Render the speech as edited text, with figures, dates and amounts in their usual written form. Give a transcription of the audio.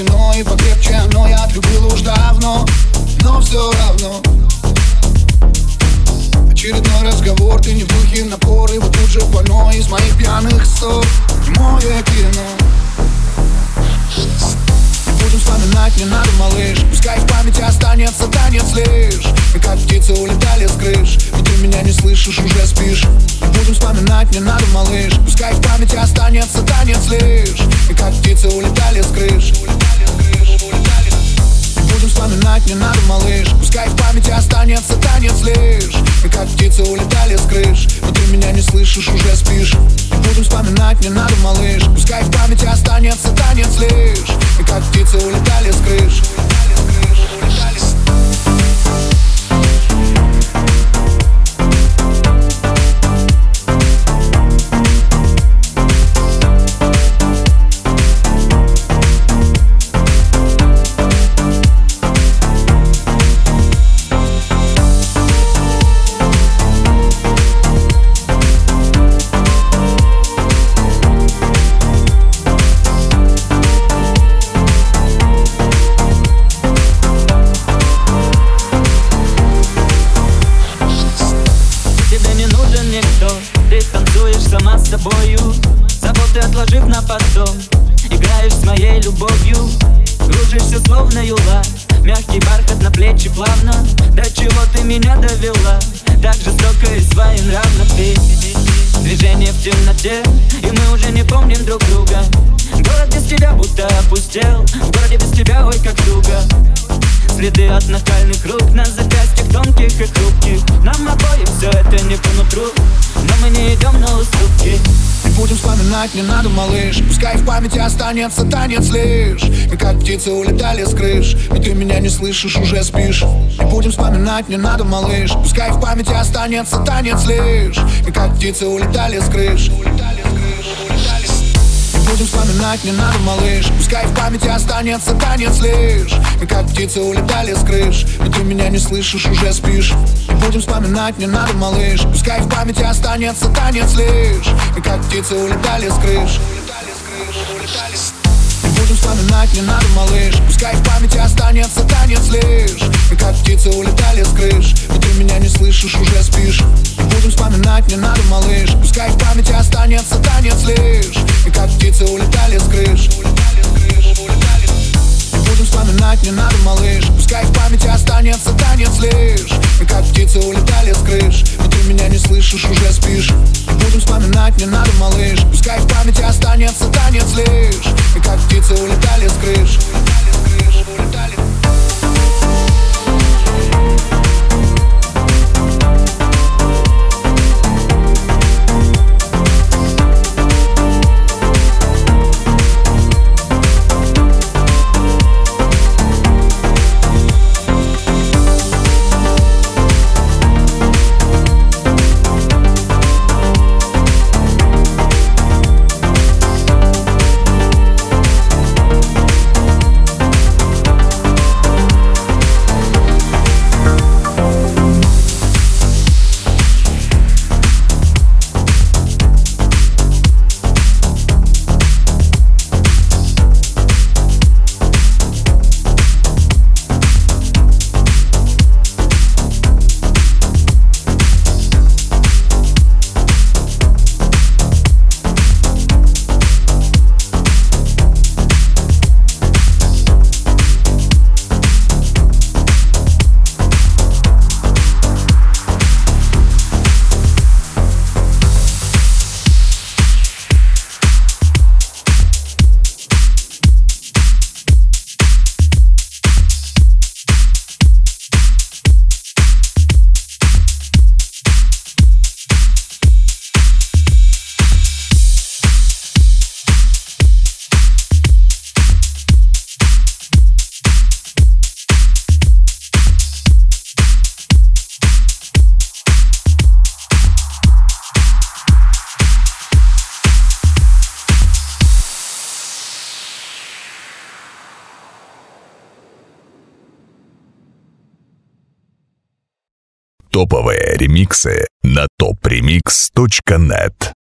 кино и покрепче оно. Я отлюбил уж давно, но все равно очередной разговор, ты не в духе, напор. И вот тут же больной из моих пьяных ссор. Немое кино. Будем вспоминать, не надо, малыш. Пускай в памяти останется танец лишь. Мы как птицы улетали с крыш, и ты меня не слышишь, уже спишь. Будем вспоминать, не надо, малыш. Пускай в памяти останется танец лишь. Мы как птицы улетали с крыш. Будем вспоминать, не надо, малыш. Пускай в памяти останется танец лишь. Мы как птицы улетали с крыш, но ты меня не слышишь, уже спишь. Будем вспоминать, не надо, малыш. Пускай в памяти останется танец лишь. Мы как птицы улетали с крыш. Сама с собою, заботы отложив на потом. Играешь с моей любовью, кружишься словно юла. Мягкий бархат на плечи плавно. До чего ты меня довела, так жестоко и своенравно ты. Движение в темноте, и мы уже не помним друг друга. Город без тебя будто опустел, в городе без тебя ой как туго. Следы от нахальных рук на запястьях тонких и хрупких. Нам обоим все это не по нутру, но мы не идем на уступки. И будем вспоминать, не надо, малыш. Пускай в памяти останется танец лишь. Мы как птицы улетали с крыш, но ты меня не слышишь, уже спишь. И будем вспоминать, не надо, малыш. Пускай в памяти останется танец лишь. Мы как птицы улетали с крыш. Будем вспоминать, не надо, малыш. Пускай в памяти останется танец лишь. Мы как птицы улетали с крыш, но ты меня не слышишь, уже спишь. Будем вспоминать, не надо, малыш. Пускай в памяти останется танец лишь. Мы как птицы улетали с крыш. Будем вспоминать, не надо, малыш. Пускай в памяти останется танец лишь. Мы как птицы улетали с крыш, но ты меня не слышишь, уже спишь. Будем вспоминать, не надо, малыш. Пускай в памяти останется танец лишь. Мы как птицы улетали с крыш. Будем вспоминать, не надо, малыш. Пускай в памяти останется танец лишь. Мы как птицы улетали с крыш, но ты меня не слышишь, уже спишь. Будем вспоминать, не надо, малыш. Пускай в памяти останется танец лишь. Мы как птицы улетали с крыш. Топовые ремиксы на topremix.net.